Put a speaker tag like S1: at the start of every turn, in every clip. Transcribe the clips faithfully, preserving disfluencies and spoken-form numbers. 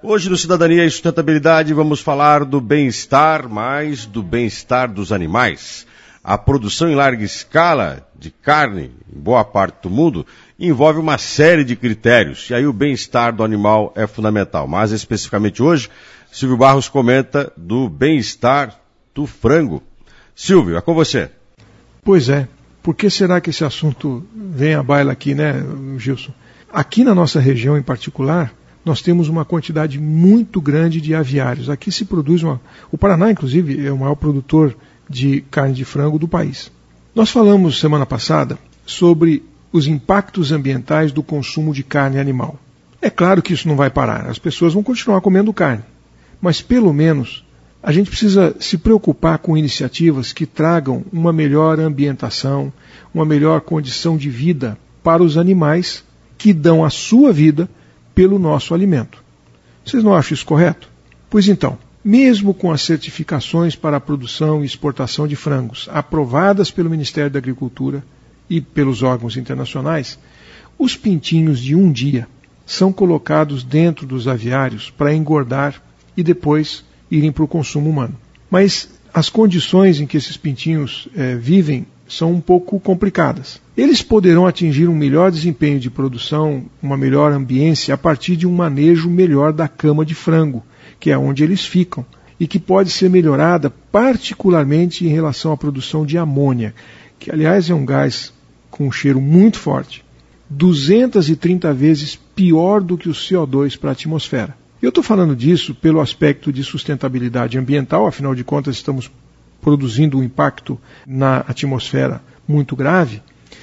S1: Hoje no Cidadania e Sustentabilidade vamos falar do bem-estar, mais do bem-estar dos animais. A produção em larga escala de carne, em boa parte do mundo, envolve uma série de critérios, e aí o bem-estar do animal é fundamental. Mas especificamente hoje, Silvio Barros comenta do bem-estar do frango. Silvio, é com você.
S2: Pois é, por que será que esse assunto vem à baila aqui, né, Gilson? Aqui na nossa região em particular, nós temos uma quantidade muito grande de aviários. Aqui se produz uma... O Paraná, inclusive, é o maior produtor de carne de frango do país. Nós falamos semana passada sobre os impactos ambientais do consumo de carne animal. É claro que isso não vai parar, as pessoas vão continuar comendo carne, mas pelo menos a gente precisa se preocupar com iniciativas que tragam uma melhor ambientação, uma melhor condição de vida para os animais que dão a sua vida pelo nosso alimento. Vocês não acham isso correto? Pois então, mesmo com as certificações para a produção e exportação de frangos aprovadas pelo Ministério da Agricultura e pelos órgãos internacionais, os pintinhos de um dia são colocados dentro dos aviários para engordar e depois irem para o consumo humano. Mas as condições em que esses pintinhos eh, vivem são um pouco complicadas. Eles poderão atingir um melhor desempenho de produção, uma melhor ambiência, a partir de um manejo melhor da cama de frango, que é onde eles ficam, e que pode ser melhorada particularmente em relação à produção de amônia, que aliás é um gás com um cheiro muito forte, duzentas e trinta vezes pior do que o C O dois para a atmosfera. Eu estou falando disso pelo aspecto de sustentabilidade ambiental, afinal de contas estamos produzindo um impacto na atmosfera muito grave,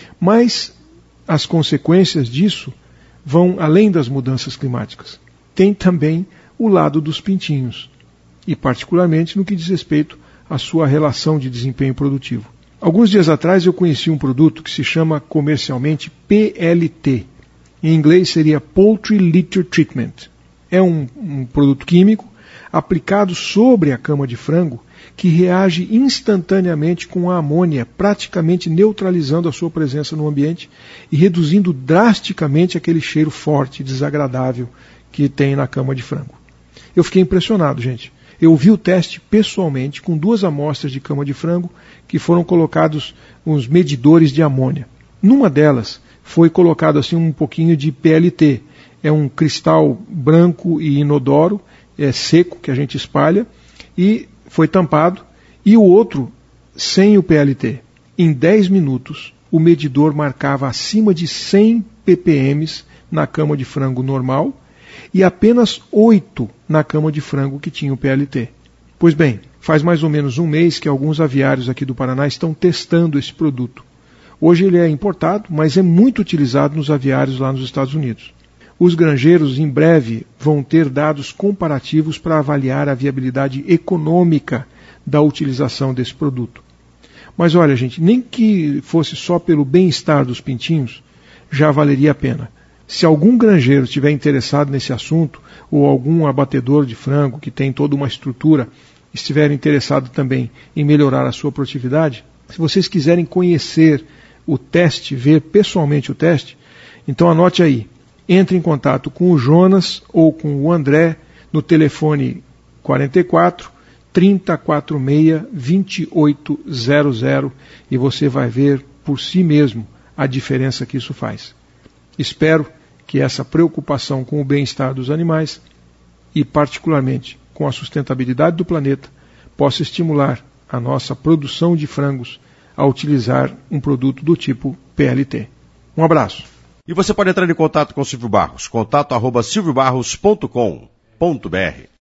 S2: mas as consequências disso vão além das mudanças climáticas. Tem também o lado dos pintinhos, e particularmente no que diz respeito à sua relação de desempenho produtivo. Alguns dias atrás eu conheci um produto que se chama comercialmente P L T. Em inglês seria Poultry Litter Treatment. É um, um produto químico aplicado sobre a cama de frango que reage instantaneamente com a amônia, praticamente neutralizando a sua presença no ambiente e reduzindo drasticamente aquele cheiro forte e desagradável que tem na cama de frango. Eu fiquei impressionado, gente. Eu vi o teste pessoalmente com duas amostras de cama de frango que foram colocados uns medidores de amônia. Numa delas foi colocado assim um pouquinho de P L T. É um cristal branco e inodoro, é seco, que a gente espalha, e foi tampado, e o outro sem o P L T. Em dez minutos, o medidor marcava acima de cem ppm na cama de frango normal e apenas oito na cama de frango que tinha o P L T. Pois bem, faz mais ou menos um mês que alguns aviários aqui do Paraná estão testando esse produto. Hoje ele é importado, mas é muito utilizado nos aviários lá nos Estados Unidos. Os granjeiros em breve vão ter dados comparativos para avaliar a viabilidade econômica da utilização desse produto. Mas olha, gente, nem que fosse só pelo bem-estar dos pintinhos, já valeria a pena. Se algum granjeiro estiver interessado nesse assunto, ou algum abatedor de frango que tem toda uma estrutura, estiver interessado também em melhorar a sua produtividade, se vocês quiserem conhecer o teste, ver pessoalmente o teste, então anote aí. Entre em contato com o Jonas ou com o André no telefone quarenta e quatro, trinta, quarenta e seis, vinte e oito zero zero e você vai ver por si mesmo a diferença que isso faz. Espero que essa preocupação com o bem-estar dos animais e particularmente com a sustentabilidade do planeta possa estimular a nossa produção de frangos a utilizar um produto do tipo P L T. Um abraço.
S1: E você pode entrar em contato com o Silvio Barros, contato arroba silvio barros ponto com ponto br.